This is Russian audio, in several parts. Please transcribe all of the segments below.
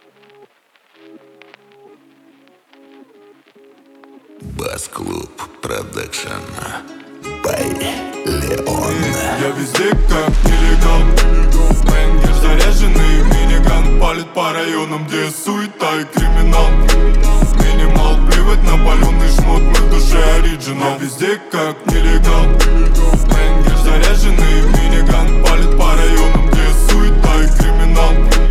Бас-клуб продакшн by Leon. Я везде как нелегал. Бэнгер заряженный, миниган палит по районам, где суета и криминал. Минимал, плевать на паленый шмот, мы в душе оригинал. Я везде как нелегал. Бэнгер заряженный, миниган палит по районам, где суета и криминал.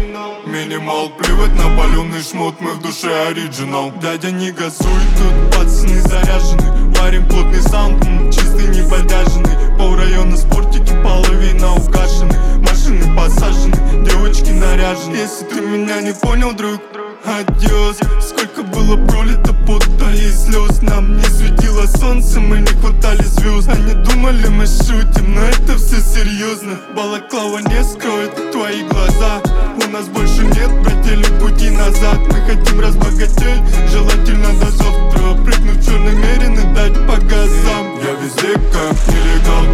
Минимал, плевать на паленый шмот, мы в душе оригинал. Дядя не газуй, тут пацаны заряжены. Варим плотный саунд, чистый, не подяженный. Пол района спортики, половина угашены. Машины посажены, девочки наряжены. Если ты меня не понял, друг, адьос. Сколько было пролито пота и слез. Нам не светило солнце, мы не хватали звезд. Они думали, мы шутим, но это все серьезно. Балаклава не скроет твои глаза. У нас больше нет, братели, пути назад. Мы хотим разбогатеть, желательно до завтра. Прыгнуть в черный мерин и дать по газам. Я везде как нелегал.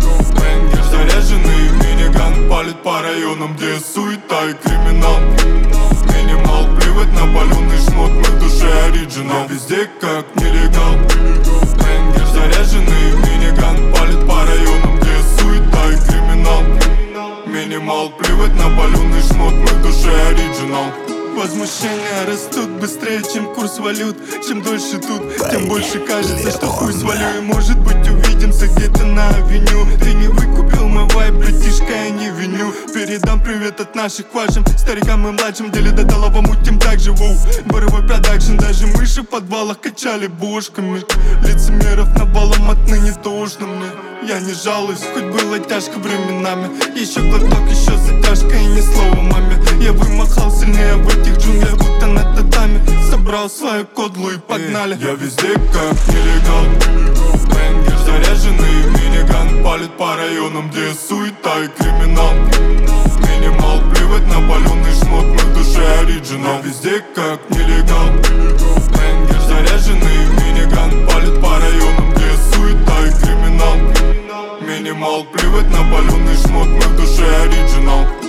Бэнгер заряженный, миниган палит по районам, где суета и криминал. Минимал, плевать на паленый шмот, мы в душе оригинал. Я везде как нелегал. Бэнгер заряженный, миниган палит по районам, где суета и криминал. Минимал, плевать на паленый шмот, мы в душе оригинал. Возмущения растут быстрее, чем курс валют. Чем дольше тут, тем больше кажется, что хуй свалю. И может быть увидимся где-то на авеню. Ты не выкупил мой вайб, братишка, я не виню. Передам привет от наших к вашим старикам и младшим. Деле до талого мутим так же, воу. Боровой продакшн, даже мыши в подвалах качали бошками. Лицемеров навалом отныне тошно мне. Я не жалуюсь, хоть было тяжко временами. Еще глоток, еще затяжка и ни слова маме. Я вымахал сильнее в этих джунглях, будто на татами. Собрал свою кодлу и погнали. Я везде как нелегал. Бэнгер заряженный, миниган палит по районам, где суета и криминал. Минимал, плевать на паленый шмот, мы в душе оригинал. Я везде как нелегал. Бэнгер заряженный, миниган палит по районам, где суета и криминал. Минимал, плевать на паленый шмот, мы в душе оригинал.